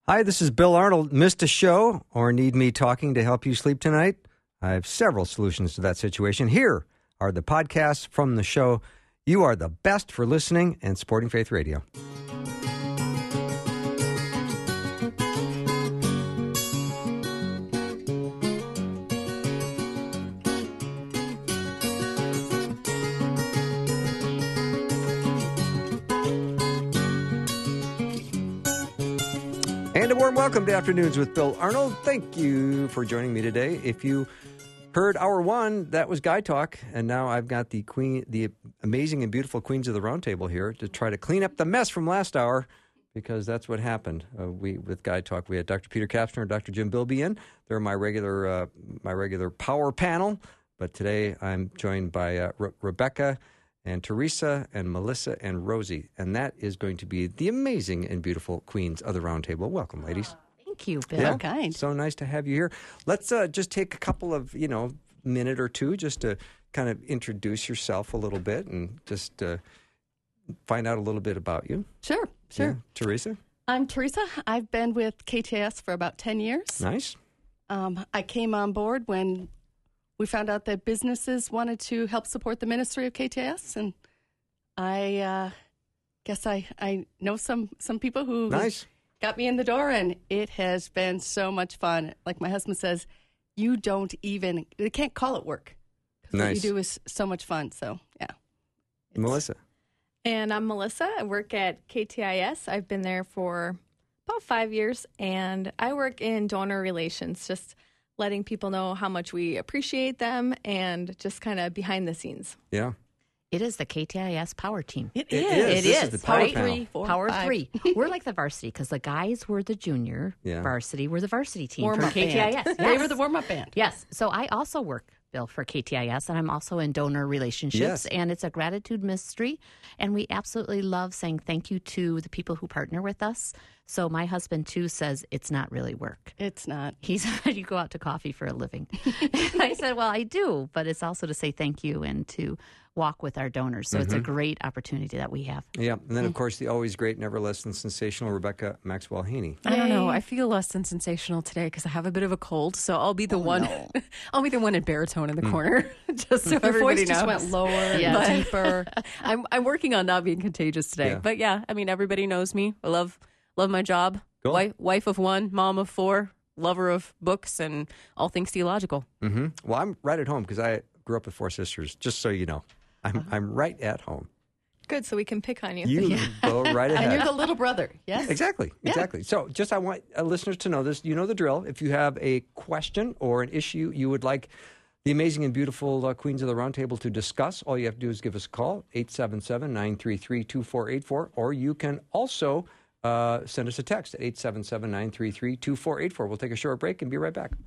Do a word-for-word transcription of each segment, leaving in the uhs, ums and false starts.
Hi, this is Bill Arnold. Missed a show or need me talking to help you sleep tonight? I have several solutions to that situation. Here are the podcasts from the show. You are the best for listening and supporting Faith Radio. And a warm welcome to Afternoons with Bill Arnold. Thank you for joining me today. If you heard hour one, that was Guy Talk, and now I've got the queen, the amazing and beautiful Queens of the Round Table here to try to clean up the mess from last hour, because that's what happened. Uh, we with Guy Talk, we had Doctor Peter Kapsner and Doctor Jim Bilby in. They're my regular uh, my regular power panel, but today I'm joined by uh, Re- Rebecca and Teresa and Melissa and Rosie, and that is going to be the amazing and beautiful Queens of the Round Table. Welcome, ladies. Thank you, Bill. Yeah, Kind. so nice to have you here. Let's uh, just take a couple of, you know, minute or two just to kind of introduce yourself a little bit and just uh, find out a little bit about you. Sure, sure. Yeah. Teresa? I'm Teresa. I've been with K T A S for about ten years. Nice. Um, I came on board when we found out that businesses wanted to help support the ministry of K T A S, and I uh, guess I, I know some, some people who Nice. got me in the door, and it has been so much fun. Like my husband says, you don't even, they can't call it work. 'Cause Nice. What you do is so much fun, so yeah. It's- Melissa? And I'm Melissa. I work at K T I S. I've been there for about five years, and I work in donor relations, just letting people know how much we appreciate them and just kind of behind the scenes. Yeah. It is the K T I S Power Team. It It is. is. It This is. is the power right? panel. Three, four, Power five. three. We're like the varsity because the guys were the junior Yeah. varsity. We're the varsity team for Warm-up K T I S. band. Yes. They were the warm-up band. Yes. So I also work, Bill, for K T I S, and I'm also in donor relationships. Yes. And it's a gratitude ministry. And we absolutely love saying thank you to the people who partner with us. So my husband, too, says it's not really work. It's not. He said, you go out to coffee for a living. And I said, well, I do, but it's also to say thank you and to walk with our donors. So it's a great opportunity that we have. Yeah. And then, of course, the always great, never less than sensational Rebecca Maxwell Haney. I don't know. I feel less than sensational today because I have a bit of a cold. So I'll be the one. I'll be the one in baritone in the corner, just so Your everybody voice knows. just went lower, Yeah. deeper. I'm I'm working on not being contagious today. Yeah. But yeah, I mean, everybody knows me. I love love my job. Cool. Wife, wife of one, mom of four, lover of books and all things theological. Mm-hmm. Well, I'm right at home because I grew up with four sisters, just so you know. I'm I'm right at home. Good, so we can pick on you. You go right ahead. And you're the little brother, yes? Exactly, exactly. So just I want uh, listeners to know this. You know the drill. If you have a question or an issue you would like the amazing and beautiful uh, Queens of the Round Table to discuss, all you have to do is give us a call, eight seven seven, nine three three, two four eight four, or you can also uh, send us a text at eight seven seven, nine three three, two four eight four. We'll take a short break and be right back.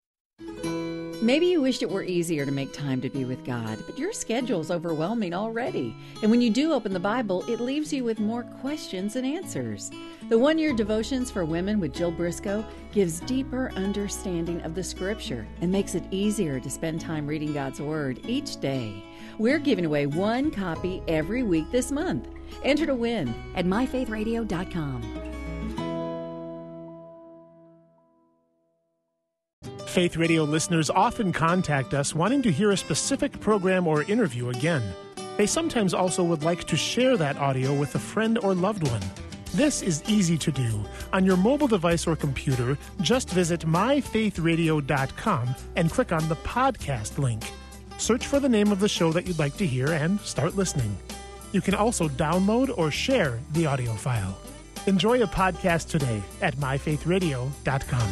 Maybe you wished it were easier to make time to be with God, but your schedule's overwhelming already. And when you do open the Bible, it leaves you with more questions than answers. The one-year devotions for women with Jill Briscoe gives deeper understanding of the Scripture and makes it easier to spend time reading God's Word each day. We're giving away one copy every week this month. Enter to win at my faith radio dot com. Faith Radio listeners often contact us wanting to hear a specific program or interview again. They sometimes also would like to share that audio with a friend or loved one. This is easy to do. On your mobile device or computer, just visit my faith radio dot com and click on the podcast link. Search for the name of the show that you'd like to hear and start listening. You can also download or share the audio file. Enjoy a podcast today at my faith radio dot com.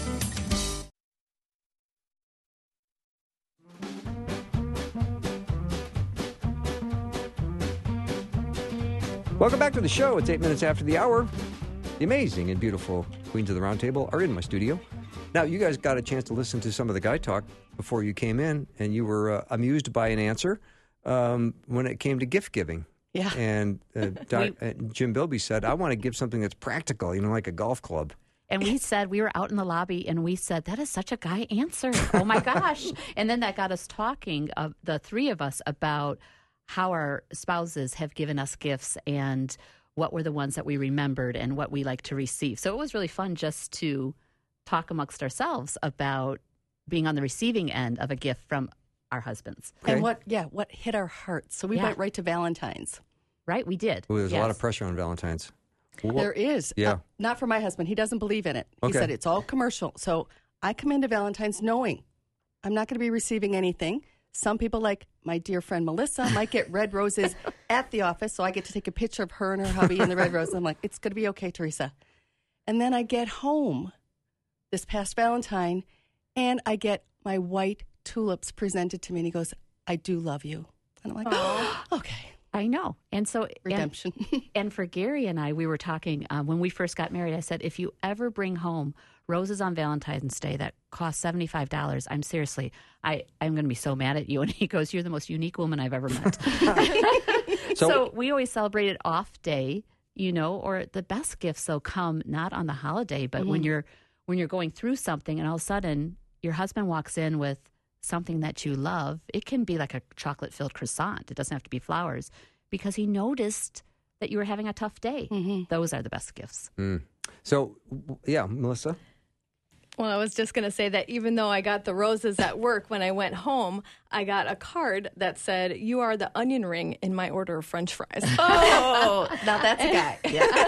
Welcome back to the show. It's eight minutes after the hour. The amazing and beautiful Queens of the Round Table are in my studio. Now, you guys got a chance to listen to some of the Guy Talk before you came in, and you were uh, amused by an answer um, when it came to gift giving. Yeah. And uh, Doc, uh, Jim Bilby said, I want to give something that's practical, you know, like a golf club. And we said, we were out in the lobby, and we said, that is such a Guy answer. Oh, my gosh. And then that got us talking, uh, the three of us, about how our spouses have given us gifts and what were the ones that we remembered and what we like to receive. So it was really fun just to talk amongst ourselves about being on the receiving end of a gift from our husbands. Okay. And what, yeah, what hit our hearts. So we Yeah. went right to Valentine's. Right? We did. Ooh, there's a lot Yes. of pressure on Valentine's. What- There is. Yeah. Uh, not for my husband. He doesn't believe in it. He Okay. said it's all commercial. So I come into Valentine's knowing I'm not going to be receiving anything. Some people, like my dear friend Melissa, might get red roses at the office. So I get to take a picture of her and her hubby and the red roses. I'm like, it's going to be okay, Teresa. And then I get home this past Valentine and I get my white tulips presented to me. And he goes, I do love you. And I'm like, oh, okay. I know. And so, and, Redemption. and for Gary and I, we were talking uh, when we first got married. I said, if you ever bring home roses on Valentine's Day that cost seventy-five dollars, I'm seriously, I, I'm going to be so mad at you. And he goes, you're the most unique woman I've ever met. So- so, we always celebrated off day, you know, or the best gifts, though, come not on the holiday, but when you're when you're going through something and all of a sudden your husband walks in with something that you love. It can be like a chocolate-filled croissant. It doesn't have to be flowers, because he noticed that you were having a tough day. Those are the best gifts. Mm. So, w- yeah, Melissa? Well, I was just going to say that even though I got the roses at work, when I went home, I got a card that said, you are the onion ring in my order of French fries. Oh, now that's a guy.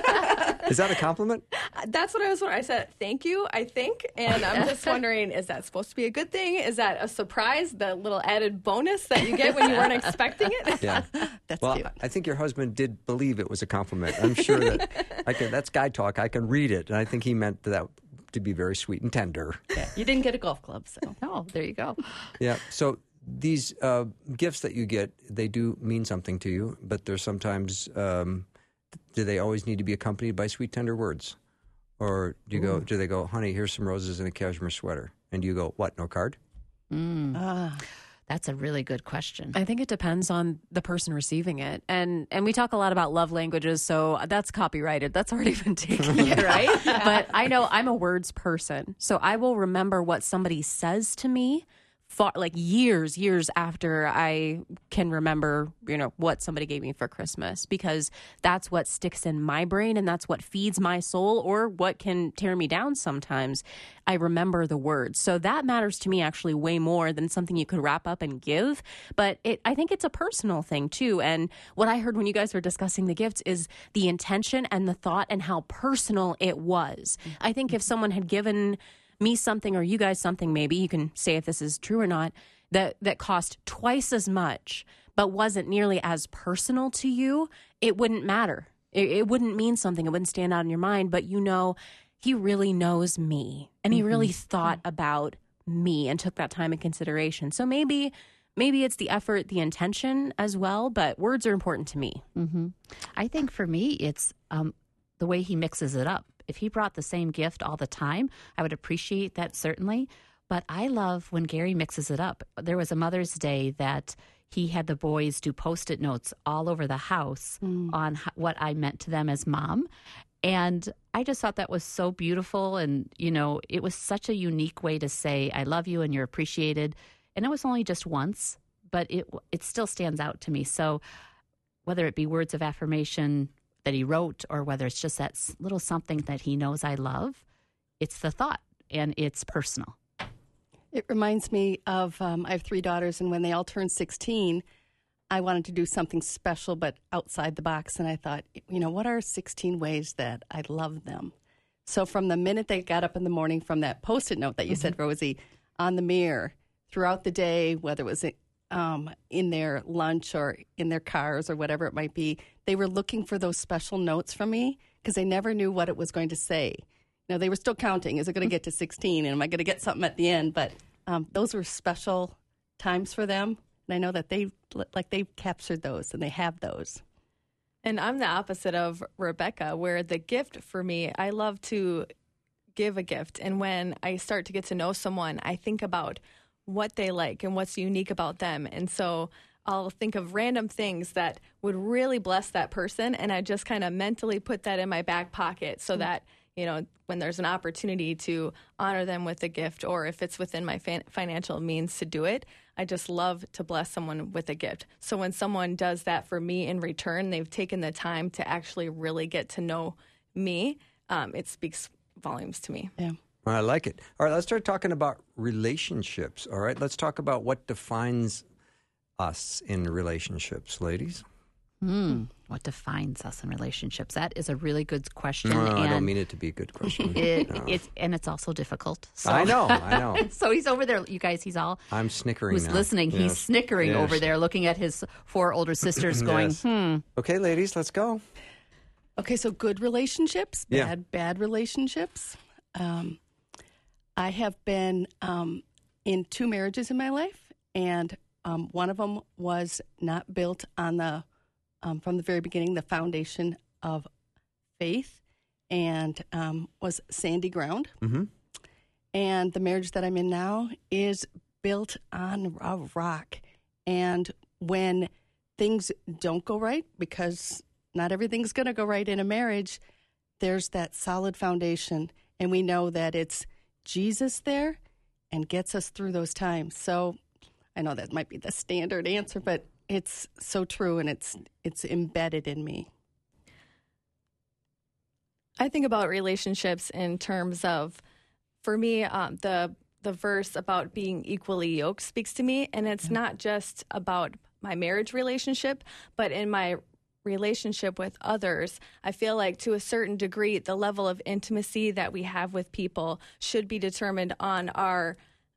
Is that a compliment? That's what I was wondering. I said, thank you, I think. And I'm just wondering, is that supposed to be a good thing? Is that a surprise, the little added bonus that you get when you weren't expecting it? Yeah. That's well, cute. I think your husband did believe it was a compliment. I'm sure that I can. That's guy talk. I can read it, and I think he meant that to be very sweet and tender. You didn't get a golf club, so. Oh, there you go. Yeah. So these uh, gifts that you get, they do mean something to you, but there's sometimes. Um, do they always need to be accompanied by sweet, tender words, or do you go? Do they go, honey? Here's some roses and a cashmere sweater, and do you go, what? No card? Ah. That's a really good question. I think it depends on the person receiving it. And and we talk a lot about love languages, so that's copyrighted. That's already been taken, right? But I know I'm a words person. So I will remember what somebody says to me far, like years, years after I can remember, you know, what somebody gave me for Christmas, because that's what sticks in my brain and that's what feeds my soul, or what can tear me down sometimes. I remember the words. So that matters to me actually way more than something you could wrap up and give. But it, I think it's a personal thing too. And what I heard when you guys were discussing the gifts is the intention and the thought and how personal it was. I think if someone had given me something, or you guys something, maybe you can say if this is true or not, that that cost twice as much but wasn't nearly as personal to you, it wouldn't matter. It, it wouldn't mean something. It wouldn't stand out in your mind. But you know, he really knows me, and he really thought about me and took that time in consideration. So maybe maybe it's the effort, the intention as well, but words are important to me. Mm-hmm. I think for me, it's um, the way he mixes it up. If he brought the same gift all the time, I would appreciate that, certainly. But I love when Gary mixes it up. There was a Mother's Day that he had the boys do Post-it notes all over the house Mm. on h- what I meant to them as mom. And I just thought that was so beautiful. And, you know, it was such a unique way to say, I love you and you're appreciated. And it was only just once, but it it still stands out to me. So whether it be words of affirmation that he wrote, or whether it's just that s- little something that he knows I love, it's the thought, and it's personal. It reminds me of, um, I have three daughters, and when they all turned sixteen, I wanted to do something special but outside the box. And I thought, you know, what are sixteen ways that I love them? So from the minute they got up in the morning, from that Post-it note that you said, Rosie, on the mirror, throughout the day, whether it was um, in their lunch or in their cars or whatever it might be, they were looking for those special notes from me because they never knew what it was going to say. You know, they were still counting. Is it going to get to sixteen? And am I going to get something at the end? But um, those were special times for them. And I know that they like they've captured those and they have those. And I'm the opposite of Rebecca, where the gift for me, I love to give a gift. And when I start to get to know someone, I think about what they like and what's unique about them. And so I'll think of random things that would really bless that person. And I just kind of mentally put that in my back pocket so that, you know, when there's an opportunity to honor them with a gift, or if it's within my fan- financial means to do it, I just love to bless someone with a gift. So when someone does that for me in return, they've taken the time to actually really get to know me. Um, it speaks volumes to me. Yeah. I like it. All right, let's start talking about relationships. All right, let's talk about what defines us in relationships, ladies. Hmm. What defines us in relationships? That is a really good question. No, and I don't mean it to be a good question. It, No. it's and it's also difficult. So. I know, I know. So he's over there, you guys. He's all I'm snickering who's now. listening. Yes. He's snickering Yes. over there, looking at his four older sisters, going, Yes. "Hmm." Okay, ladies, let's go. Okay, so good relationships, Yeah. bad bad relationships. Um, I have been um, in two marriages in my life, and um, one of them was not built on the um, from the very beginning the foundation of faith, and um, was sandy ground. Mm-hmm. And the marriage that I'm in now is built on a rock. And when things don't go right, because not everything's going to go right in a marriage, there's that solid foundation. And we know that it's Jesus there and gets us through those times. So I know that might be the standard answer, but it's so true, and it's it's embedded in me. I think about relationships in terms of, for me, um, the the verse about being equally yoked speaks to me, and it's not just about my marriage relationship, but in my relationship with others. I feel like to a certain degree, the level of intimacy that we have with people should be determined on our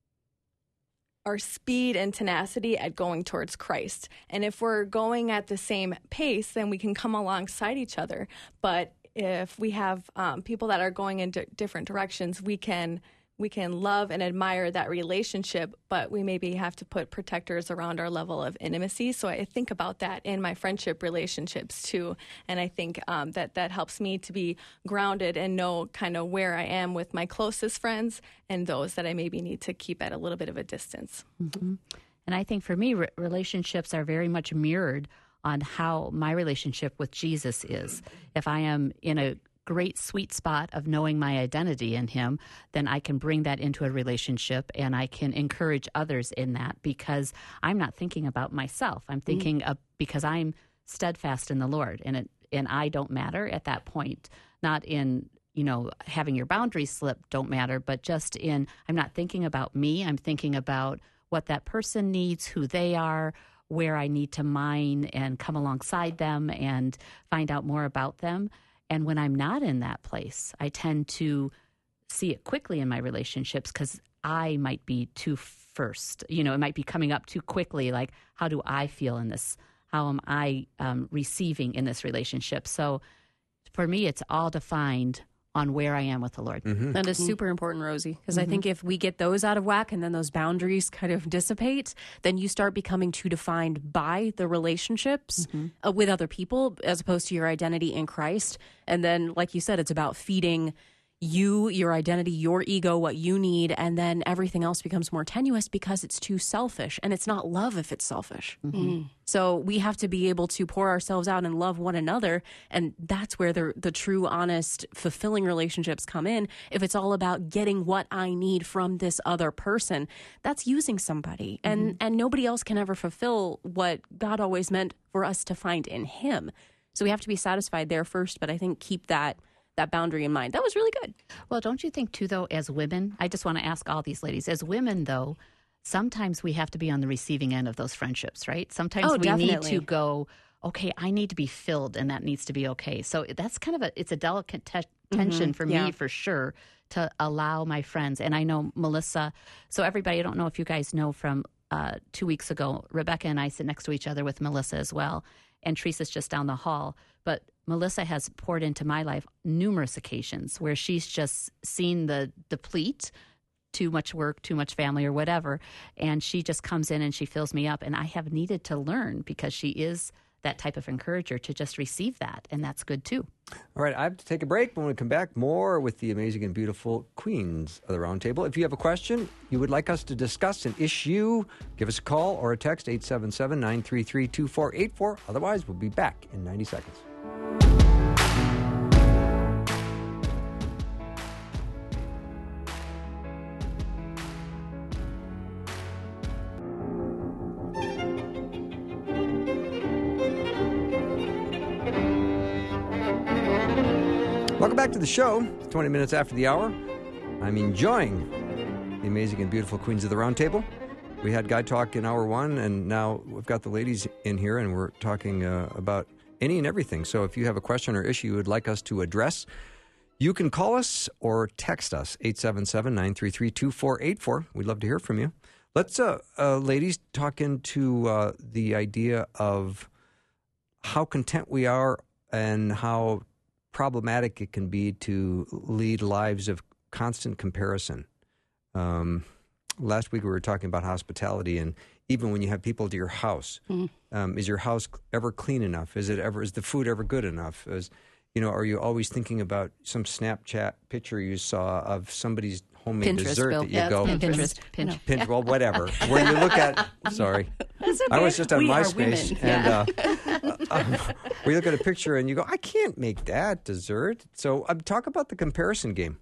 our speed and tenacity at going towards Christ. And if we're going at the same pace, then we can come alongside each other. But if we have um, people that are going in d- different directions, we can we can love and admire that relationship, but we maybe have to put protectors around our level of intimacy. So I think about that in my friendship relationships too. And I think um, that that helps me to be grounded and know kind of where I am with my closest friends and those that I maybe need to keep at a little bit of a distance. Mm-hmm. And I think for me, re- relationships are very much mirrored on how my relationship with Jesus is. If I am in a great sweet spot of knowing my identity in him, then I can bring that into a relationship, and I can encourage others in that, because I'm not thinking about myself. I'm thinking mm. of, because I'm steadfast in the Lord, and it, and I don't matter at that point. Not in, you know, having your boundaries slip don't matter, but just in, I'm not thinking about me. I'm thinking about what that person needs, who they are, where I need to mine and come alongside them and find out more about them. And when I'm not in that place, I tend to see it quickly in my relationships, because I might be too first. You know, it might be coming up too quickly. Like, how do I feel in this? How am I um, receiving in this relationship? So for me, it's all defined on where I am with the Lord. Mm-hmm. That is super important, Rosie, because mm-hmm. I think if we get those out of whack and then those boundaries kind of dissipate, then you start becoming too defined by the relationships mm-hmm. uh, with other people as opposed to your identity in Christ. And then, like you said, it's about feeding you, your identity, your ego, what you need, and then everything else becomes more tenuous because it's too selfish, and it's not love if it's selfish. Mm-hmm. So we have to be able to pour ourselves out and love one another, and that's where the the true, honest, fulfilling relationships come in. If it's all about getting what I need from this other person, that's using somebody, mm-hmm. and and nobody else can ever fulfill what God always meant for us to find in Him. So we have to be satisfied there first, but I think keep that that boundary in mind. That was really good. Well, don't you think too, though, as women, I just want to ask all these ladies, as women, though, sometimes we have to be on the receiving end of those friendships, right? Sometimes oh, we definitely. need to go, okay, I need to be filled, and that needs to be okay. So that's kind of a, it's a delicate te- tension mm-hmm. for yeah. me, for sure, to allow my friends. And I know Melissa, so everybody, I don't know if you guys know from uh, two weeks ago, Rebecca and I sit next to each other with Melissa as well, and Teresa's just down the hall. But Melissa has poured into my life numerous occasions where she's just seen the deplete, too much work, too much family or whatever, and she just comes in and she fills me up. And I have needed to learn, because she is that type of encourager, to just receive that, and that's good too. All right, I have to take a break. When we come back, more with the amazing and beautiful queens of the round table. If you have a question you would like us to discuss, an issue, give us a call or a text, eight seven seven, nine three three, two four eight four. Otherwise, we'll be back in ninety seconds. Welcome back to the show. twenty minutes after the hour. I'm enjoying the amazing and beautiful Queens of the Round Table. We had Guy Talk in hour one, and now we've got the ladies in here, and we're talking uh, about any and everything. So if you have a question or issue you would like us to address, you can call us or text us, eight seven seven, nine three three, two four eight four. We'd love to hear from you. Let's, uh, uh, ladies, talk into uh, the idea of how content we are and how problematic it can be to lead lives of constant comparison. Um, last week we were talking about hospitality, and even when you have people to your house, mm. um, is your house ever clean enough? Is it ever? Is the food ever good enough? Is, you know, are you always thinking about some Snapchat picture you saw of somebody's homemade Pinterest, dessert Bill. that you yeah, go Pinterest, Pinterest. No. Pinterest, well, whatever. Where you look at, sorry, That's okay. I was just on We are MySpace, women. and Yeah. uh, um, where you look at a picture and you go, I can't make that dessert. So um, talk about the comparison game.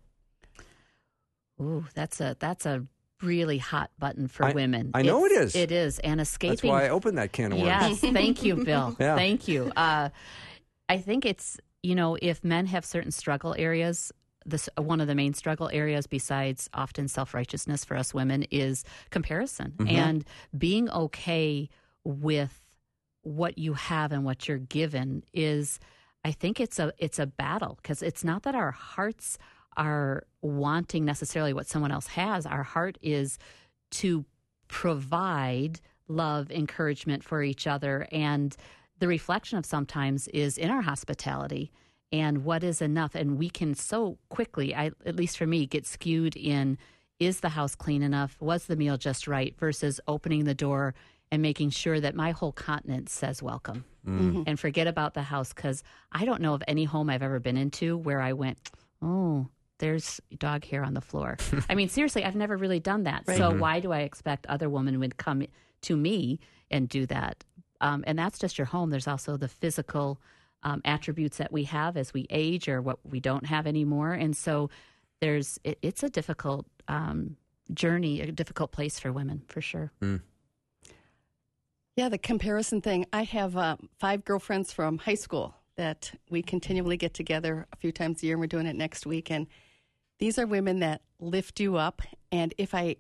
Ooh, that's a that's a really hot button for I- women. I know It's- it is. It is, and escaping. That's why I opened that can of worms. Yes, thank you, Bill. Yeah. Thank you. Uh, I think it's, you know, if men have certain struggle areas, this one of the main struggle areas besides often self-righteousness for us women is comparison Mhm. and being okay with what you have and what you're given is, I think it's a it's a battle, because it's not that our hearts are wanting necessarily what someone else has. Our heart is to provide love, encouragement for each other. And the reflection of sometimes is in our hospitality and what is enough. And we can so quickly, I, at least for me, get skewed in, is the house clean enough? Was the meal just right? Versus opening the door and making sure that my whole continent says welcome. Mm. And forget about the house, because I don't know of any home I've ever been into where I went, oh, there's dog hair on the floor. I mean, seriously, I've never really done that. Right. So Mhm. why do I expect other women would come to me and do that? Um, and that's just your home. There's also the physical um, attributes that we have as we age or what we don't have anymore. And so there's it, it's a difficult um, journey, a difficult place for women, for sure. Mm. Yeah, the comparison thing. I have uh, five girlfriends from high school that we continually get together a few times a year, and we're doing it next week. And these are women that lift you up. And if I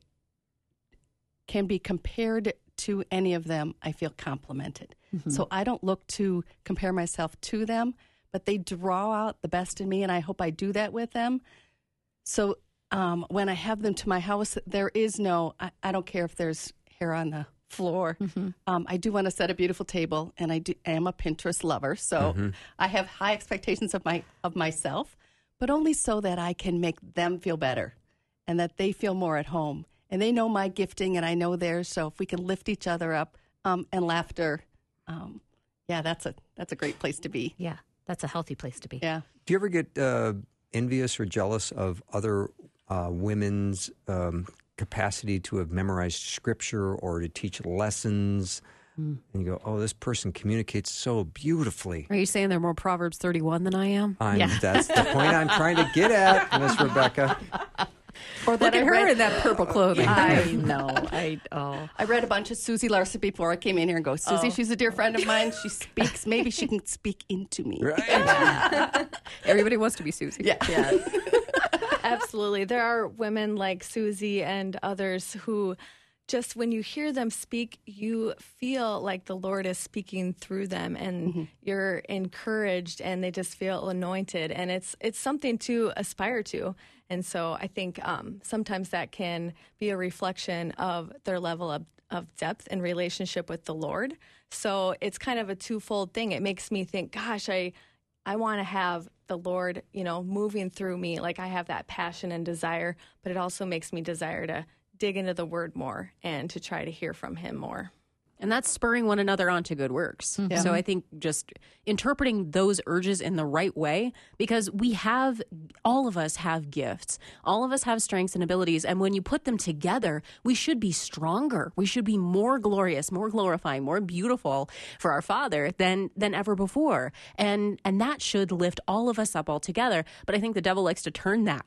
can be compared to any of them, I feel complimented. Mm-hmm. So I don't look to compare myself to them, but they draw out the best in me, and I hope I do that with them. So um, when I have them to my house, there is no, I, I don't care if there's hair on the floor. Mm-hmm. Um, I do want to set a beautiful table, and I, do, I am a Pinterest lover, so Mhm. I have high expectations of my of myself, but only so that I can make them feel better and that they feel more at home. And they know my gifting, and I know theirs. So if we can lift each other up, um, and laughter, um, yeah, that's a that's a great place to be. Yeah, that's a healthy place to be. Yeah. Do you ever get uh, envious or jealous of other uh, women's um, capacity to have memorized scripture or to teach lessons? Mm. And you go, oh, this person communicates so beautifully. Are you saying they're more Proverbs thirty-one than I am? I'm, Yeah. That's the point I'm trying to get at, Miss Rebecca. Or Look that at I her read, in that purple clothing. I know. I oh. I read a bunch of Susie Larson before I came in here and go, Susie, Oh. she's a dear friend of mine. She speaks. Maybe she can speak into me. Right? Everybody wants to be Susie. Yeah. Yeah. Absolutely. There are women like Susie and others who just when you hear them speak, you feel like the Lord is speaking through them and Mm-hmm. you're encouraged and they just feel anointed. And it's it's something to aspire to. And so I think um, sometimes that can be a reflection of their level of, of depth and relationship with the Lord. So it's kind of a twofold thing. It makes me think, gosh, I I want to have the Lord, you know, moving through me. Like I have that passion and desire, but it also makes me desire to dig into the word more and to try to hear from him more. And that's spurring one another on to good works. Yeah. So I think just interpreting those urges in the right way, because we have, all of us have gifts. All of us have strengths and abilities. And when you put them together, we should be stronger. We should be more glorious, more glorifying, more beautiful for our Father than than ever before. And and that should lift all of us up all together. But I think the devil likes to turn that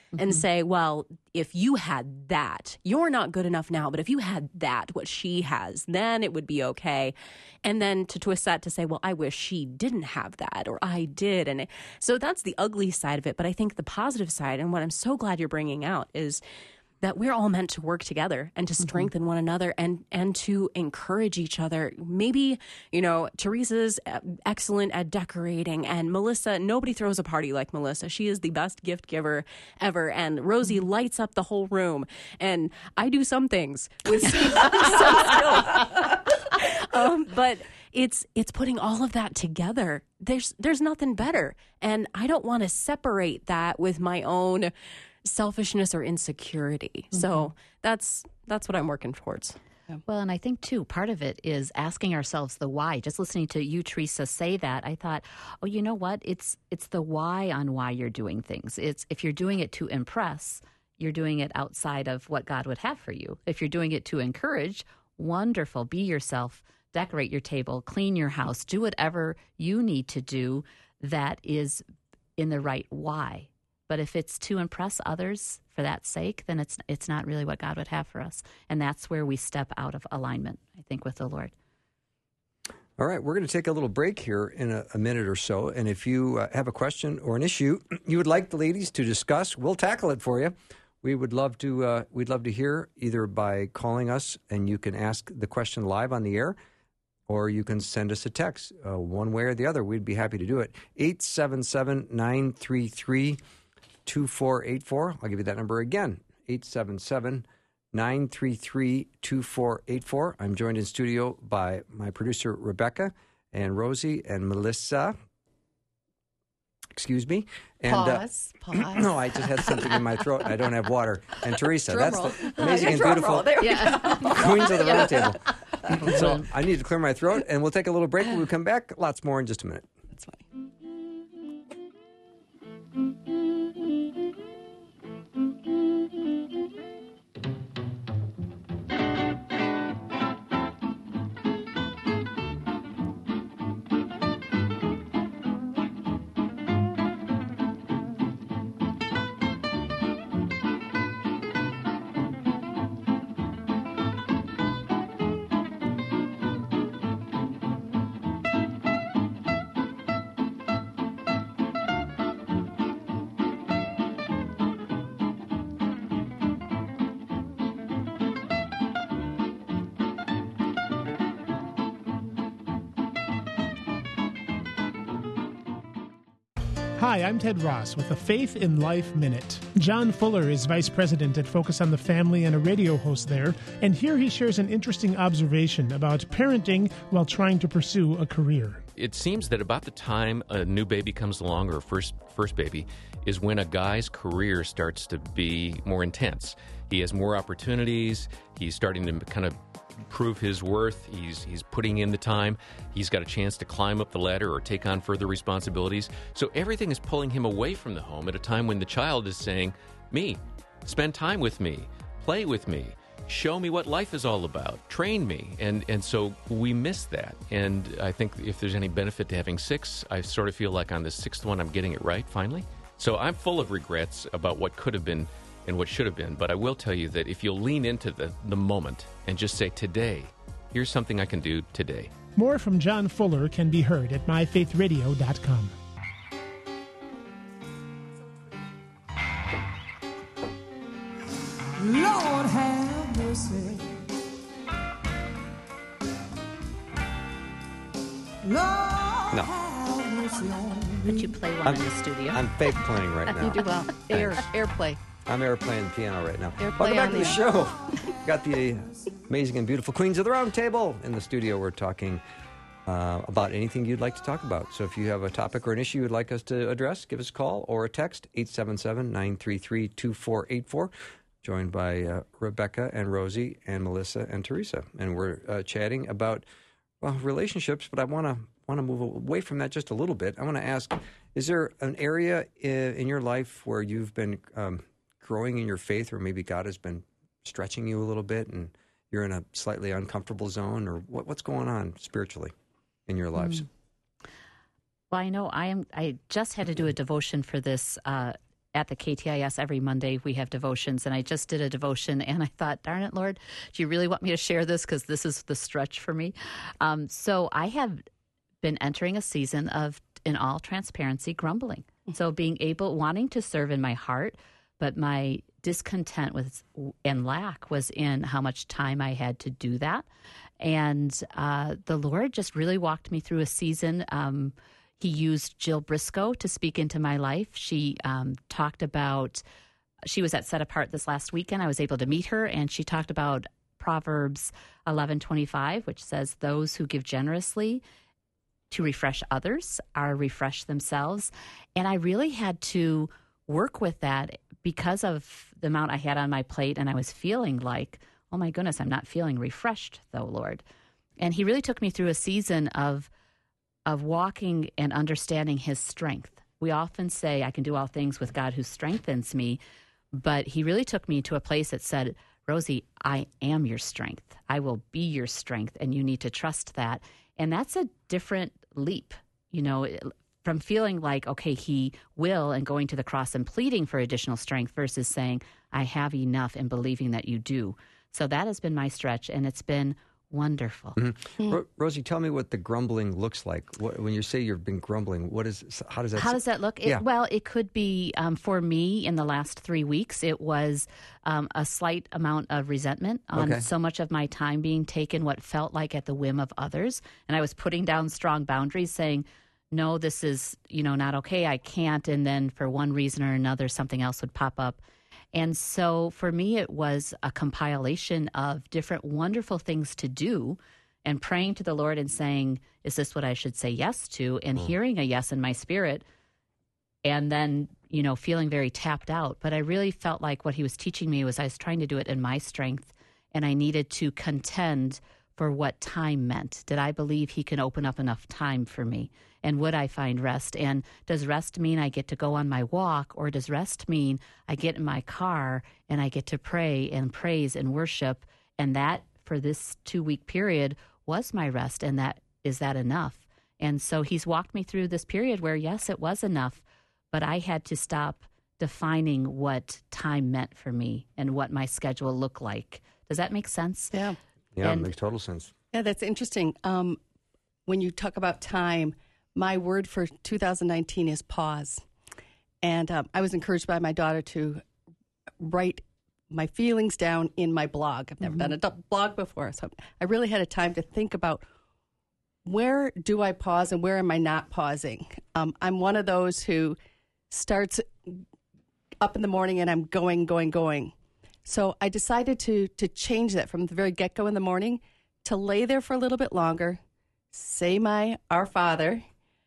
and say, well, if you had that, you're not good enough now, but if you had that, what she has, then it would be okay. And then to twist that to say, well, I wish she didn't have that, or I did. And it, so that's the ugly side of it. But I think the positive side, and what I'm so glad you're bringing out, is that we're all meant to work together and to strengthen mm-hmm. one another and and to encourage each other. Maybe, you know, Teresa's excellent at decorating, and Melissa, nobody throws a party like Melissa. She is the best gift giver ever, and Rosie mm-hmm. lights up the whole room. And I do some things with some, some skill. um, but it's it's putting all of that together. There's there's nothing better. And I don't want to separate that with my own selfishness or insecurity. Mm-hmm. So that's that's what I'm working towards. Well, and I think, too, part of it is asking ourselves the why. Just listening to you, Teresa, say that, I thought, oh, you know what? It's it's the why on why you're doing things. It's if you're doing it to impress, you're doing it outside of what God would have for you. If you're doing it to encourage, wonderful. Be yourself. Decorate your table. Clean your house. Do whatever you need to do that is in the right why. But if it's to impress others for that sake, then it's it's not really what God would have for us. And that's where we step out of alignment, I think, with the Lord. All right, we're going to take a little break here in a, a minute or so. And if you uh, have a question or an issue you would like the ladies to discuss, we'll tackle it for you. We would love to uh, we'd love to hear either by calling us, and you can ask the question live on the air, or you can send us a text. Uh, one way or the other, we'd be happy to do it. eight seven seven, nine three three, two four eight four. I'll give you that number again, eight seven seven, nine three three, two four eight four. I'm joined in studio by my producer, Rebecca, and Rosie, and Melissa. Excuse me. And, pause, uh, pause. No, I just had something in my throat. I don't have water. And Teresa, Drum that's roll. the amazing and beautiful yeah. Queens of the Round Table. So I need to clear my throat, and we'll take a little break. When we come back, lots more in just a minute. That's fine. Hi, I'm Ted Ross with a Faith in Life Minute. John Fuller is vice president at Focus on the Family and a radio host there, and here he shares an interesting observation about parenting while trying to pursue a career. It seems that about the time a new baby comes along, or a first first baby, is when a guy's career starts to be more intense. He has more opportunities. He's starting to kind of prove his worth. He's he's putting in the time. He's got a chance to climb up the ladder or take on further responsibilities. So everything is pulling him away from the home at a time when the child is saying, me, spend time with me, play with me, show me what life is all about, train me. And and so we miss that. And I think if there's any benefit to having six, I sort of feel like on the sixth one I'm getting it right finally. So I'm full of regrets about what could have been and what should have been. But I will tell you that if you'll lean into the, the moment and just say, today, here's something I can do today. More from John Fuller can be heard at my faith radio dot com. Lord have mercy. Lord No. have mercy on But you play one I'm- in the studio. I'm fake playing right now. You do well. Air, airplay. I'm air playing the piano right now. Airplay Welcome back on to the the- show. Got the amazing and beautiful Queens of the Round Table in the studio. We're talking uh, about anything you'd like to talk about. So if you have a topic or an issue you'd like us to address, give us a call or a text, eight seven seven, nine three three, two four eight four. Joined by uh, Rebecca and Rosie and Melissa and Teresa. And we're uh, chatting about, well, relationships, but I want to want to move away from that just a little bit. I want to ask, is there an area in, in your life where you've been um, growing in your faith, or maybe God has been stretching you a little bit and you're in a slightly uncomfortable zone, or what, what's going on spiritually in your lives? Mm. Well, I know I am. I just had to do a devotion for this uh, at the K T I S every Monday we have devotions, and I just did a devotion, and I thought, darn it, Lord, do you really want me to share this? Because this is the stretch for me. Um, so I have been entering a season of, in all transparency, grumbling. So being able, wanting to serve in my heart, but my discontent with and lack was in how much time I had to do that. And uh, the Lord just really walked me through a season. Um, he used Jill Briscoe to speak into my life. She um, talked about, she was at Set Apart this last weekend. I was able to meet her, and she talked about Proverbs eleven twenty-five, which says, those who give generously to refresh others are refreshed themselves. And I really had to work with that because of the amount I had on my plate, and I was feeling like, oh my goodness, I'm not feeling refreshed though, Lord. And he really took me through a season of of walking and understanding his strength. We often say, I can do all things with God who strengthens me, but he really took me to a place that said, Rosie, I am your strength. I will be your strength, and you need to trust that. And that's a different leap, you know, from feeling like, okay, he will, and going to the cross and pleading for additional strength versus saying, I have enough, and believing that you do. So that has been my stretch, and it's been wonderful. Mm-hmm. Mm. Ro- Rosie, tell me what the grumbling looks like. What, when you say you've been grumbling, what is? How does that? How does that look? It, yeah. Well, it could be um, for me in the last three weeks. It was um, a slight amount of resentment on okay. so much of my time being taken, what felt like at the whim of others, and I was putting down strong boundaries, saying, "No, this is you know not okay. I can't." And then for one reason or another, something else would pop up. And so for me, it was a compilation of different wonderful things to do and praying to the Lord and saying, is this what I should say yes to? And mm. hearing a yes in my spirit, and then, you know, feeling very tapped out. But I really felt like what he was teaching me was I was trying to do it in my strength, and I needed to contend for what time meant. Did I believe he can open up enough time for me? And would I find rest? And does rest mean I get to go on my walk, or does rest mean I get in my car and I get to pray and praise and worship? And that, for this two-week period, was my rest. And that is that enough? And so he's walked me through this period where, yes, it was enough, but I had to stop defining what time meant for me and what my schedule looked like. Does that make sense? Yeah. Yeah, and, it makes total sense. Yeah, that's interesting. Um, when you talk about time, my word for two thousand nineteen is pause. And um, I was encouraged by my daughter to write my feelings down in my blog. I've never mm-hmm. done a blog before. So I really had a time to think about, where do I pause and where am I not pausing? Um, I'm one of those who starts up in the morning and I'm going, going, going. So I decided to to change that from the very get-go in the morning to lay there for a little bit longer, say my Our Father,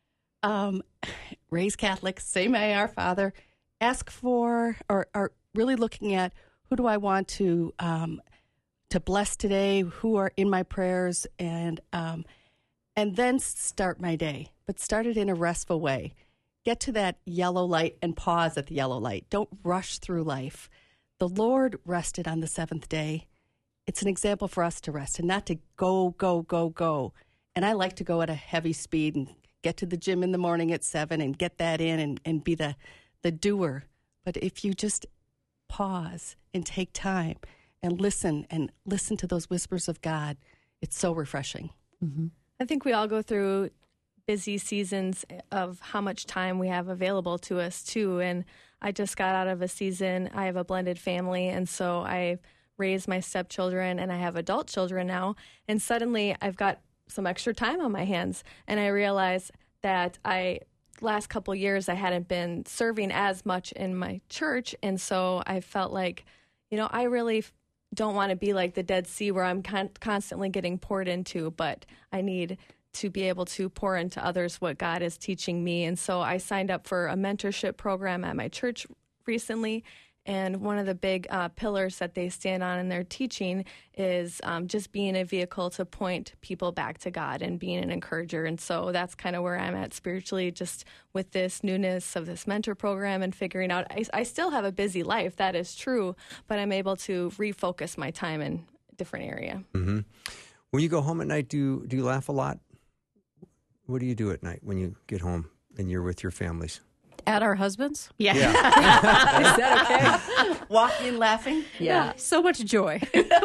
um, raise Catholic, say my Our Father, ask for, or, or really looking at, who do I want to um, to bless today, who are in my prayers, and um, and then start my day, but start it in a restful way. Get to that yellow light and pause at the yellow light. Don't rush through life. The Lord rested on the seventh day. It's an example for us to rest and not to go, go, go, go. And I like to go at a heavy speed and get to the gym in the morning at seven and get that in and, and be the, the doer. But if you just pause and take time and listen and listen to those whispers of God, it's so refreshing. Mm-hmm. I think we all go through busy seasons of how much time we have available to us too. And I just got out of a season. I have a blended family, and so I raised my stepchildren and I have adult children now. And suddenly I've got some extra time on my hands, and I realized that I last couple years I hadn't been serving as much in my church, and so I felt like, you know, I really don't want to be like the Dead Sea where I'm con- constantly getting poured into, but I need to be able to pour into others what God is teaching me. And so I signed up for a mentorship program at my church recently. And one of the big uh, pillars that they stand on in their teaching is um, just being a vehicle to point people back to God and being an encourager. And so that's kind of where I'm at spiritually, just with this newness of this mentor program and figuring out, I, I still have a busy life, that is true, but I'm able to refocus my time in a different area. Mm-hmm. When you go home at night, do you, do you laugh a lot? What do you do at night when you get home and you're with your families? At our husbands? Yeah. Yeah. Is that okay? Walking and laughing. Yeah. So much joy.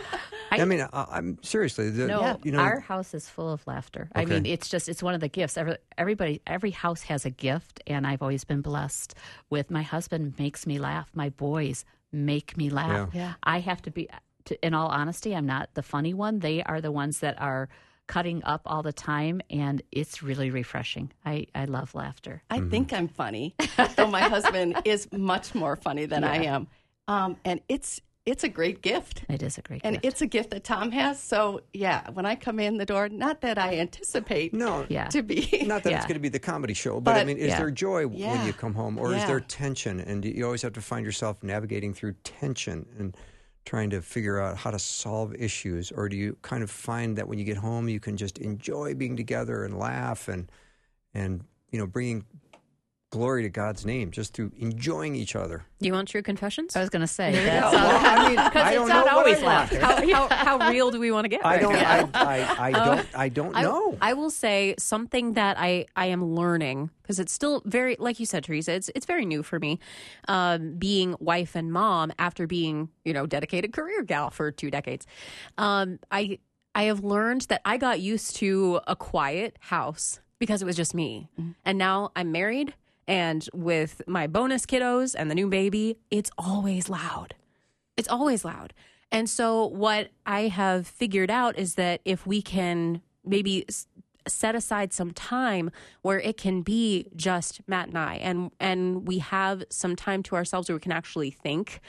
I mean, I, I'm seriously. The, No, you know, our house is full of laughter. I Okay. mean, it's just, it's one of the gifts. Every, everybody, every house has a gift, and I've always been blessed with my husband makes me laugh. My boys make me laugh. Yeah. Yeah. I have to be, to, in all honesty, I'm not the funny one. They are the ones that are cutting up all the time, and it's really refreshing. I, I love laughter. I Mm-hmm. think I'm funny, though my husband is much more funny than I am. Um, and it's it's a great gift. It is a great And gift. it's a gift that Tom has. So, yeah, when I come in the door, not that I anticipate no, Yeah. to be. not that Yeah. it's going to be the comedy show, but, I But- mean, is Yeah. there joy when Yeah. you come home, or is Yeah. there tension? And you always have to find yourself navigating through tension and trying to figure out how to solve issues, or do you kind of find that when you get home, you can just enjoy being together and laugh and and you know bringing glory to God's name just through enjoying each other? Do you want true confessions? I was going to say, There you that's go. all- Well, I mean, I it's don't not know what always I want. laughter. How, how, how real do we want to get? I right don't. now? I, I, I don't. I don't I, know. I will say something that I, I am learning, because it's still very, like you said, Teresa, it's it's very new for me, um, being wife and mom after being, you know, dedicated career gal for two decades. Um, I I have learned that I got used to a quiet house because it was just me, and now I'm married, and with my bonus kiddos and the new baby, it's always loud. It's always loud. And so what I have figured out is that if we can maybe s- set aside some time where it can be just Matt and I, and and we have some time to ourselves where we can actually think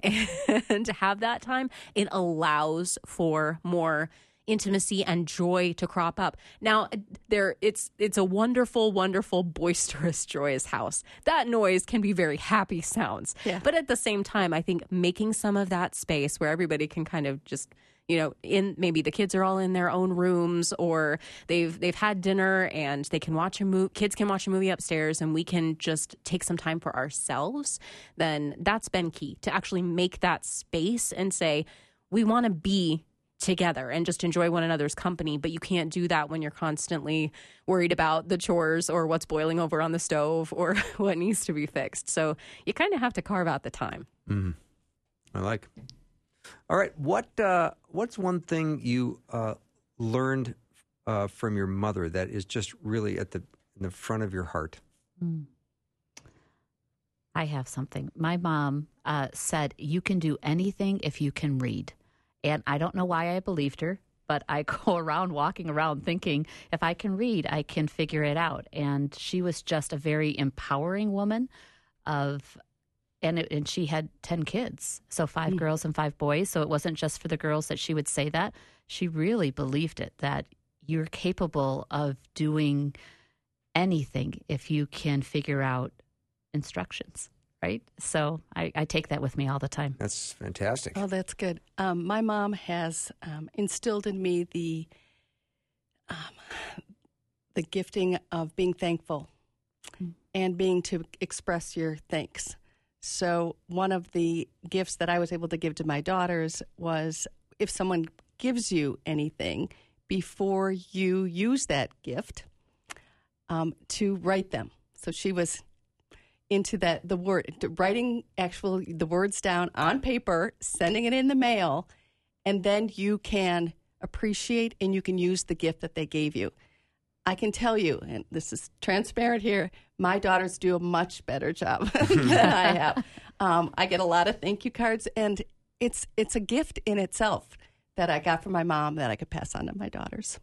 and have that time, it allows for more intimacy and joy to crop up. Now, there it's it's a wonderful, wonderful, boisterous, joyous house. That noise can be very happy sounds. Yeah. But at the same time, I think making some of that space where everybody can kind of just, you know, in maybe the kids are all in their own rooms, or they've they've had dinner and they can watch a movie, kids can watch a movie upstairs, and we can just take some time for ourselves, then that's been key to actually make that space and say, we want to be together and just enjoy one another's company. But you can't do that when you're constantly worried about the chores or what's boiling over on the stove or what needs to be fixed. So you kind of have to carve out the time. Mm-hmm. I like. All right, what uh, what's one thing you uh, learned uh, from your mother that is just really at the in the front of your heart? Mm. I have something. My mom uh, said, you can do anything if you can read. And I don't know why I believed her, but I go around walking around thinking, if I can read, I can figure it out. And she was just a very empowering woman of, and, it, and she had ten kids, so five Mm. girls and five boys. So it wasn't just for the girls that she would say that. She really believed it, that you're capable of doing anything if you can figure out instructions, right? So I, I take that with me all the time. That's fantastic. Oh, that's good. Um, my mom has um, instilled in me the um, the gifting of being thankful Mm. and being to express your thanks. So one of the gifts that I was able to give to my daughters was, if someone gives you anything, before you use that gift, um, to write them. So she was into that, the word, writing actual the words down on paper, sending it in the mail, and then you can appreciate and you can use the gift that they gave you. I can tell you, and this is transparent here, my daughters do a much better job than I have. Um, I get a lot of thank you cards, and it's it's a gift in itself that I got from my mom that I could pass on to my daughters.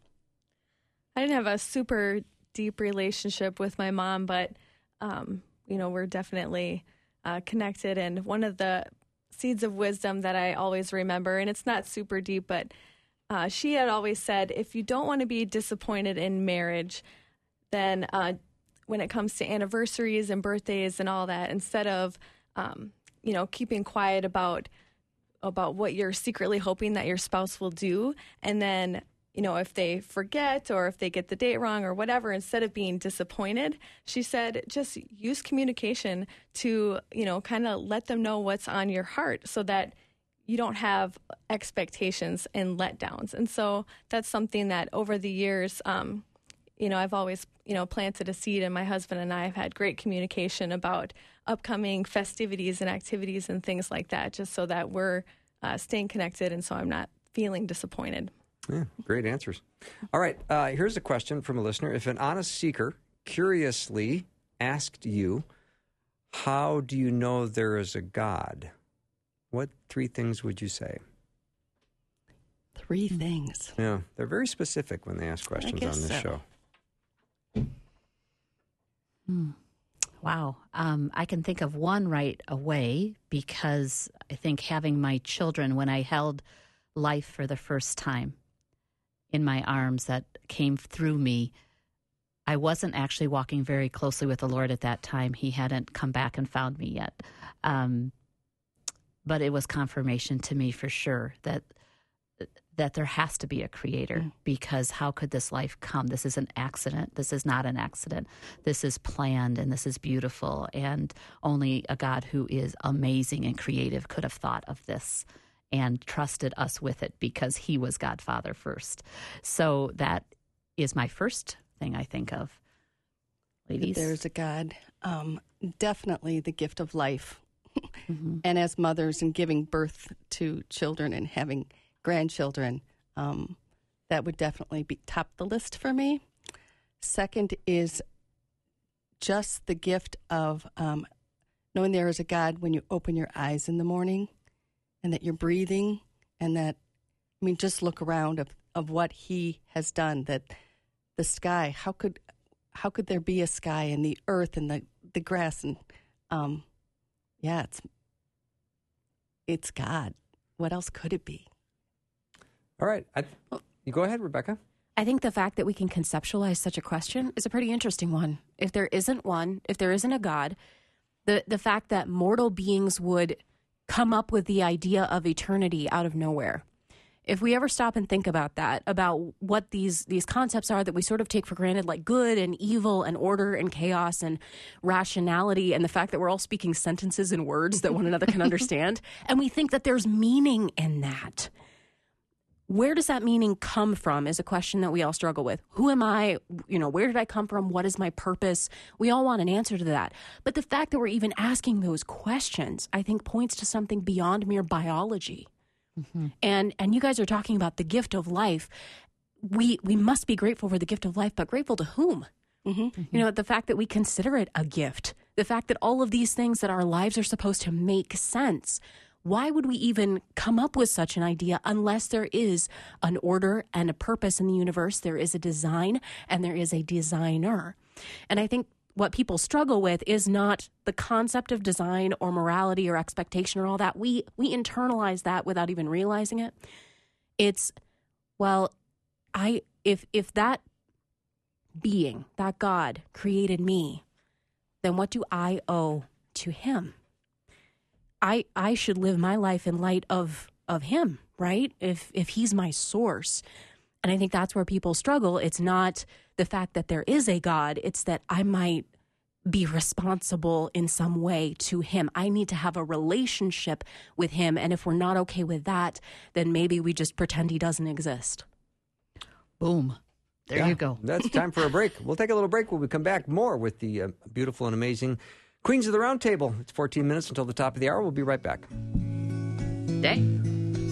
I didn't have a super deep relationship with my mom, but, um, you know, we're definitely uh, connected. And one of the seeds of wisdom that I always remember, and it's not super deep, but uh, she had always said, if you don't want to be disappointed in marriage, then uh, when it comes to anniversaries and birthdays and all that, instead of, um, you know, keeping quiet about about what you're secretly hoping that your spouse will do, and then, you know, if they forget or if they get the date wrong or whatever, instead of being disappointed, she said, just use communication to, you know, kind of let them know what's on your heart so that you don't have expectations and letdowns. And so that's something that over the years, um, you know, I've always, you know, planted a seed, and my husband and I have had great communication about upcoming festivities and activities and things like that, just so that we're uh, staying connected, and so I'm not feeling disappointed. Yeah, great answers. All right, uh, here's a question from a listener. If an honest seeker curiously asked you, how do you know there is a God? What three things would you say? Three things. Yeah, they're very specific when they ask questions on guess this so. show. Hmm. Wow. Um, I can think of one right away because I think having my children, when I held life for the first time in my arms that came through me, I wasn't actually walking very closely with the Lord at that time. He hadn't come back and found me yet. Um, but it was confirmation to me for sure that that there has to be a creator, mm. because how could this life come? This is an accident. This is not an accident. This is planned, and this is beautiful, and only a God who is amazing and creative could have thought of this and trusted us with it, because he was God Father first. So that is my first thing I think of. Ladies? There's a God. Um, definitely the gift of life. Mm-hmm. And as mothers and giving birth to children and having grandchildren, um, that would definitely be top the list for me. Second is just the gift of um, knowing there is a God when you open your eyes in the morning, and that you're breathing, and that, I mean, just look around of, of what he has done, that the sky, how could how could there be a sky, and the earth and the, the grass, and um, yeah, it's it's God. What else could it be? All right. I, you go ahead, Rebecca. I think the fact that we can conceptualize such a question is a pretty interesting one. If there isn't one, if there isn't a God, the, the fact that mortal beings would come up with the idea of eternity out of nowhere. If we ever stop and think about that, about what these these concepts are that we sort of take for granted, like good and evil and order and chaos and rationality, and the fact that we're all speaking sentences and words that one another can understand, and we think that there's meaning in that. Where does that meaning come from is a question that we all struggle with. Who am I? You know, where did I come from? What is my purpose? We all want an answer to that. But the fact that we're even asking those questions, I think, points to something beyond mere biology. Mm-hmm. And and you guys are talking about the gift of life. We we must be grateful for the gift of life, but grateful to whom? Mm-hmm. Mm-hmm. You know, the fact that we consider it a gift, the fact that all of these things that our lives are supposed to make sense. Why would we even come up with such an idea unless there is an order and a purpose in the universe? There is a design and there is a designer. And I think what people struggle with is not the concept of design or morality or expectation or all that. We we internalize that without even realizing it. It's, well, I if if that being, that God created me, then what do I owe to him? I I should live my life in light of of him, right? If if he's my source. And I think that's where people struggle. It's not the fact that there is a God, it's that I might be responsible in some way to him. I need to have a relationship with him. And if we're not okay with that, then maybe we just pretend he doesn't exist. Boom. There yeah, you go. That's time for a break. We'll take a little break. When we come back, more with the uh, beautiful and amazing Queens of the Round Table. It's fourteen minutes until the top of the hour. We'll be right back. Dang.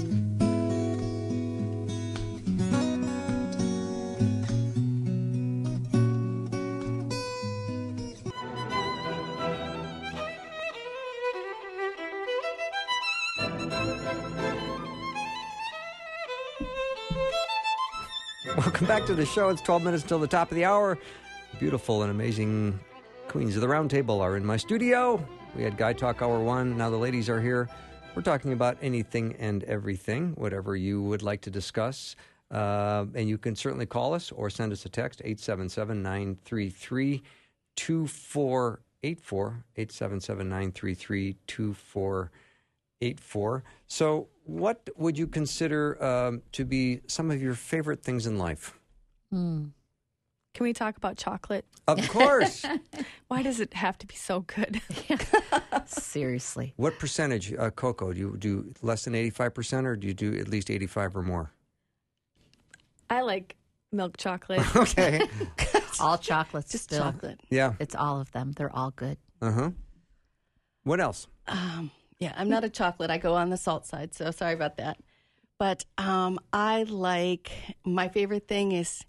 Welcome back to the show. It's twelve minutes until the top of the hour. Beautiful and amazing Queens of the Round Table are in my studio. We had Guy Talk Hour one. Now the ladies are here. We're talking about anything and everything, whatever you would like to discuss. Uh, and you can certainly call us or send us a text, eight seven seven, nine three three, two four eight four, eight seven seven, nine three three, two four eight four. So what would you consider um, to be some of your favorite things in life? Hmm. Can we talk about chocolate? Of course. Why does it have to be so good? Seriously. What percentage, uh, Coco? Do you do less than eighty-five percent or do you do at least eighty-five or more? I like milk chocolate. Okay. All chocolates. Just Bill. chocolate. Yeah. It's all of them. They're all good. Uh huh. What else? Um, yeah, I'm not a chocolate. I go on the salt side, so sorry about that. But um, I like, my favorite thing is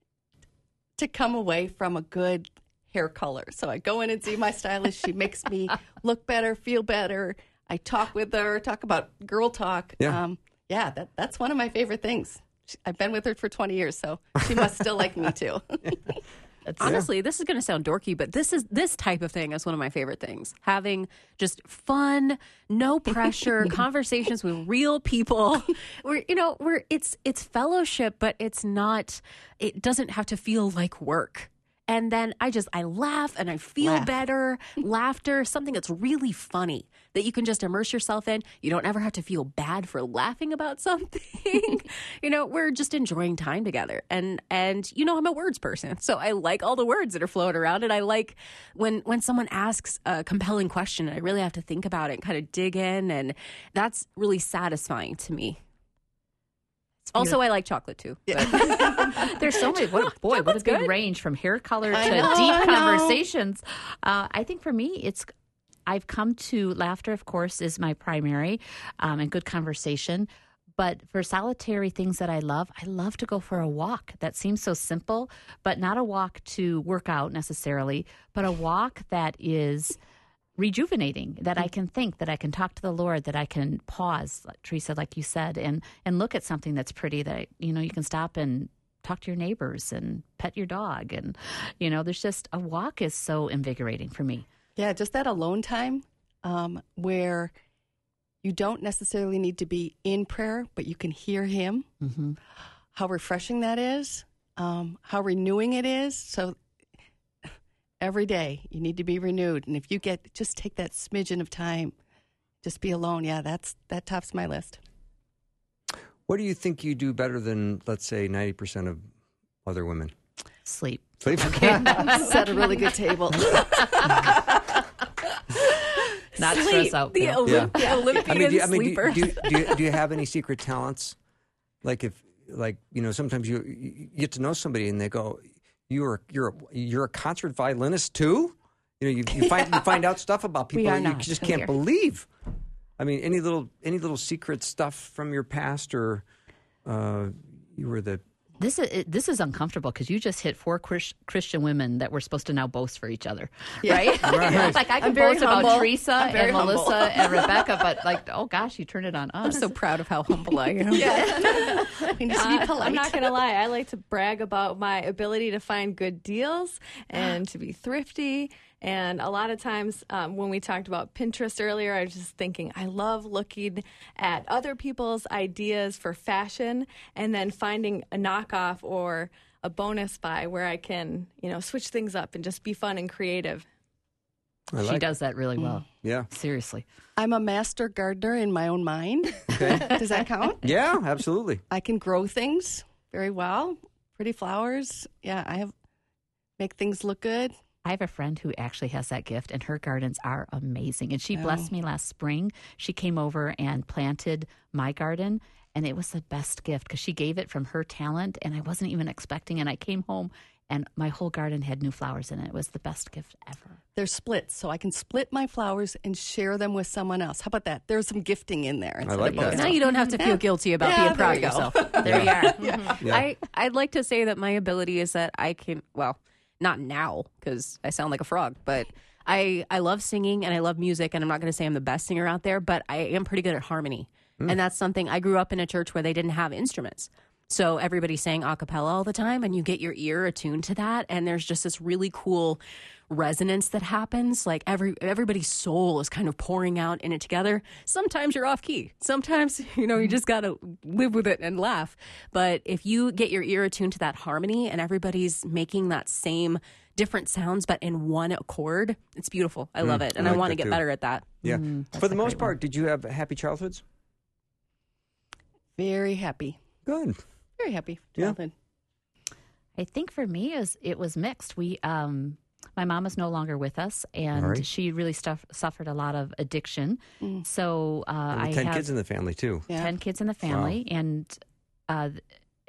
to come away from a good hair color. So I go in and see my stylist. She makes me look better, feel better. I talk with her, talk about girl talk. Yeah. Um, yeah, that, that's one of my favorite things. She, I've been with her for twenty years, so she must still like me too. Honestly, this is going to sound dorky, but this is this type of thing is one of my favorite things. Having just fun, no pressure conversations with real people. We're you know we're it's it's fellowship, but it's not. It doesn't have to feel like work. And then I just, I laugh and I feel Laugh. better. Laughter, something that's really funny that you can just immerse yourself in. You don't ever have to feel bad for laughing about something. You know, we're just enjoying time together. And, and you know, I'm a words person. So I like all the words that are floating around. And I like when, when someone asks a compelling question and I really have to think about it and kind of dig in. And that's really satisfying to me. Also, I like chocolate too. There's so many. What, boy, what a big good. range from hair color to I know, deep I know. conversations. Uh, I think for me, it's. I've come to laughter. Of course, is my primary, um, and good conversation. But for solitary things that I love, I love to go for a walk. That seems so simple, but not a walk to work out necessarily, but a walk that is rejuvenating, that I can think, that I can talk to the Lord, that I can pause, like Teresa, like you said, and and look at something that's pretty, that, you know, you can stop and talk to your neighbors and pet your dog. And, you know, there's just, a walk is so invigorating for me. Yeah, just that alone time um, where you don't necessarily need to be in prayer, but you can hear him. Mm-hmm. How refreshing that is, um, how renewing it is. So every day you need to be renewed. And if you get, just take that smidgen of time, just be alone. Yeah, that's that tops my list. What do you think you do better than, let's say, ninety percent of other women? Sleep. Sleep. Set a really good table. Not stress out. The Bill. Olymp- Yeah. Olympian I mean, do you, I mean, do, sleeper. you- do, you- do, you, do you have any secret talents? Like if, like you know, sometimes you, you get to know somebody and they go, "You're you're a, you're a concert violinist too." You know, you, you find you find out stuff about people We are that you not just here. can't believe. I mean, any little any little secret stuff from your past, or uh, you were the This is it- this is uncomfortable because you just hit four Chris, Christian women that we're supposed to now boast for each other, right? Right. Like I can I'm very boast about humble. Teresa I'm very and humble. Melissa and Rebecca, but like, oh gosh, you turned it on I'm us. so proud of how humble I am. Yeah. We need to be Uh, polite. I'm not going to lie. I like to brag about my ability to find good deals and to be thrifty. And a lot of times um, when we talked about Pinterest earlier, I was just thinking, I love looking at other people's ideas for fashion and then finding a knockoff or a bonus buy where I can, you know, switch things up and just be fun and creative. I she like does that really well. yeah Seriously. I'm a master gardener in my own mind. okay Does that count? yeah absolutely. I can grow things very well. Pretty flowers. Yeah, I have make things look good. I have a friend who actually has that gift, and her gardens are amazing. And she Oh. blessed me last spring. She came over and planted my garden, and it was the best gift because she gave it from her talent, and I wasn't even expecting. And I came home, and my whole garden had new flowers in it. It was the best gift ever. They're splits, so I can split my flowers and share them with someone else. How about that? There's some gifting in there. instead like of that. both. Now you don't have to feel guilty about Yeah, being proud of there you go. yourself. There you are. Yeah. I, I'd like to say that my ability is that I can, well, not now because I sound like a frog, but I, I love singing and I love music, and I'm not going to say I'm the best singer out there, but I am pretty good at harmony. And that's something, I grew up in a church where they didn't have instruments. So everybody sang a cappella all the time, and you get your ear attuned to that. And there's just this really cool resonance that happens. Like every everybody's soul is kind of pouring out in it together. Sometimes you're off key. Sometimes, you know, you just got to live with it and laugh. But if you get your ear attuned to that harmony and everybody's making that same different sounds, but in one accord, it's beautiful. I love it. And I I, like want to that get too. better at that. Yeah. that's For the a most great part, one. did you have happy childhoods? Very happy. Good. Very happy. Yeah. childhood. I think for me, is it was mixed. We, um, my mom is no longer with us, and All right. she really stuff, suffered a lot of addiction. Mm. So uh, There were I ten have kids in the family too. Yeah. ten kids in the family, and uh,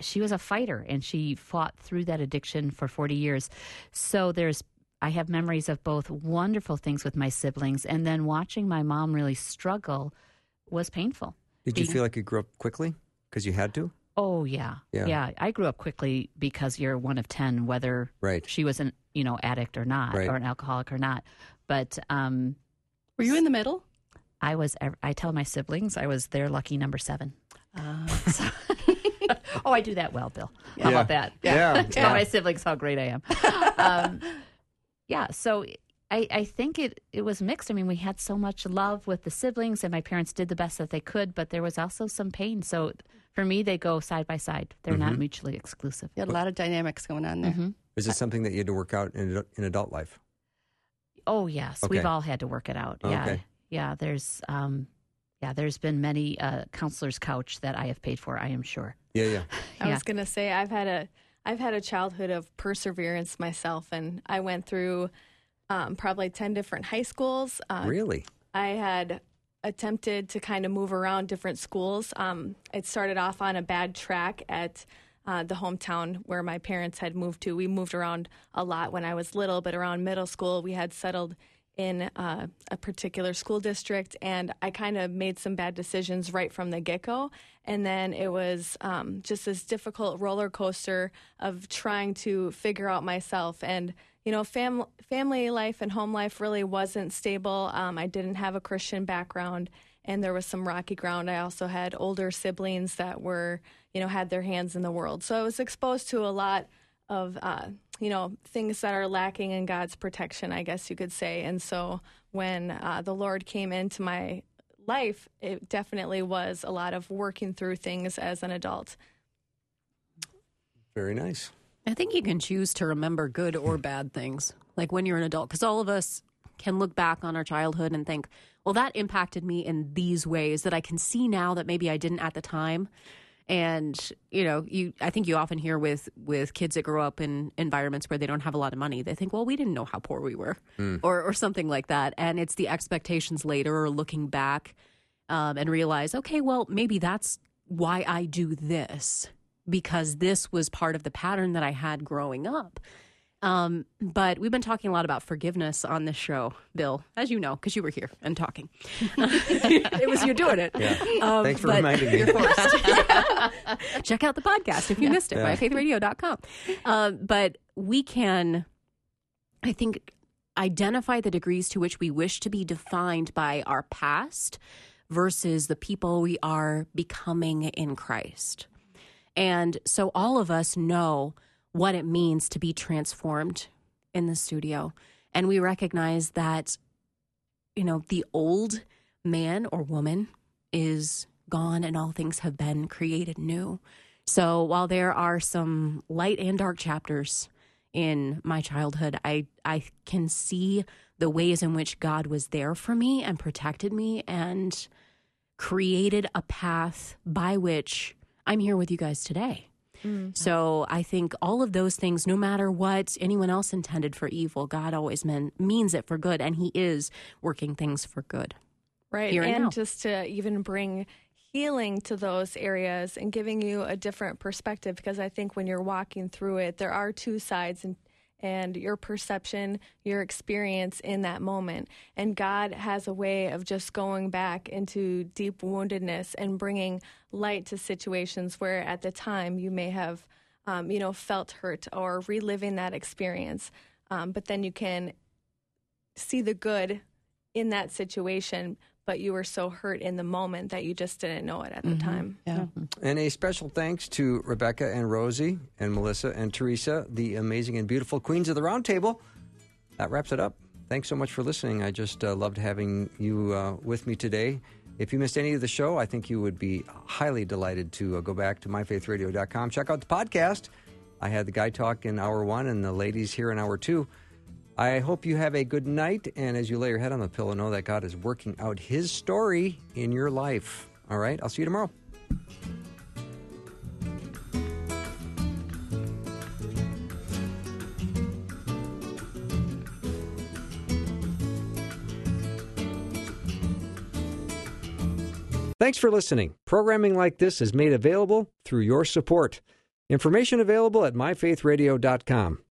she was a fighter, and she fought through that addiction for forty years. So there's, I have memories of both wonderful things with my siblings, and then watching my mom really struggle was painful. Did you Being- feel like you grew up quickly because you had to? Oh, yeah. Yeah. yeah. I grew up quickly because you're one of ten, whether Right. she was an, you know, addict or not, Right. or an alcoholic or not. But um, Were you in the middle? I was, I tell my siblings, I was their lucky number seven. Uh, So- oh, I do that well, Bill. How Yeah. about that? Yeah. Tell my siblings how great I am. um, yeah, so I, I think it, it was mixed. I mean, we had so much love with the siblings, and my parents did the best that they could, but there was also some pain. So for me, they go side by side. They're not mutually exclusive. you had a lot of dynamics going on there. hmm Is it something that you had to work out in, in adult life? Oh, yes. Okay. We've all had to work it out. Yeah. Okay. Yeah, there's um, yeah, there's been many uh, counselor's couch that I have paid for, I am sure. Yeah, yeah. I Yeah. was gonna say I've had a I've had a childhood of perseverance myself, and I went through um, probably ten different high schools. Uh, Really? I had attempted to kind of move around different schools. Um, it started off on a bad track at uh, the hometown where my parents had moved to. We moved around a lot when I was little, but around middle school, we had settled in uh, a particular school district, and I kind of made some bad decisions right from the get-go. And then it was um, just this difficult roller coaster of trying to figure out myself. And, you know, fam- family life and home life really wasn't stable. Um, I didn't have a Christian background, and there was some rocky ground. I also had older siblings that were, you know, had their hands in the world. So I was exposed to a lot of, uh, you know, things that are lacking in God's protection, I guess you could say. And so when uh, the Lord came into my life, it definitely was a lot of working through things as an adult. Very nice. I think you can choose to remember good or bad things, like when you're an adult, because all of us can look back on our childhood and think, well, that impacted me in these ways that I can see now that maybe I didn't at the time. And, you know, you I think you often hear with, with kids that grow up in environments where they don't have a lot of money, they think, well, we didn't know how poor we were or, or something like that. And it's the expectations later or looking back um, and realize, okay, well, maybe that's why I do this, because this was part of the pattern that I had growing up. Um, but we've been talking a lot about forgiveness on this show, Bill, as you know, because you were here and talking. It was you doing it. Yeah. Um, Thanks for but reminding me. you're forced. Check out the podcast if you missed it, Yeah. my faith radio dot com. Um, but we can, I think, identify the degrees to which we wish to be defined by our past versus the people we are becoming in Christ. And so all of us know what it means to be transformed in the studio. And we recognize that, you know, the old man or woman is gone and all things have been created new. So while there are some light and dark chapters in my childhood, I, I can see the ways in which God was there for me and protected me and created a path by which I'm here with you guys today. Mm-hmm. So I think all of those things, no matter what anyone else intended for evil, God always meant, means it for good, and he is working things for good. Right. Here and And now. just to even bring healing to those areas and giving you a different perspective, because I think when you're walking through it, there are two sides, and and your perception, your experience in that moment. And God has a way of just going back into deep woundedness and bringing light to situations where at the time you may have, um, you know, felt hurt or reliving that experience. Um, but then you can see the good in that situation, but you were so hurt in the moment that you just didn't know it at the time. Yeah. And a special thanks to Rebecca and Rosie and Melissa and Teresa, the amazing and beautiful Queens of the Round Table. That wraps it up. Thanks so much for listening. I just uh, loved having you uh, with me today. If you missed any of the show, I think you would be highly delighted to uh, go back to my faith radio dot com. Check out the podcast. I had the guy talk in hour one and the ladies here in hour two. I hope you have a good night, and as you lay your head on the pillow, know that God is working out his story in your life. All right? I'll see you tomorrow. Thanks for listening. Programming like this is made available through your support. Information available at my faith radio dot com.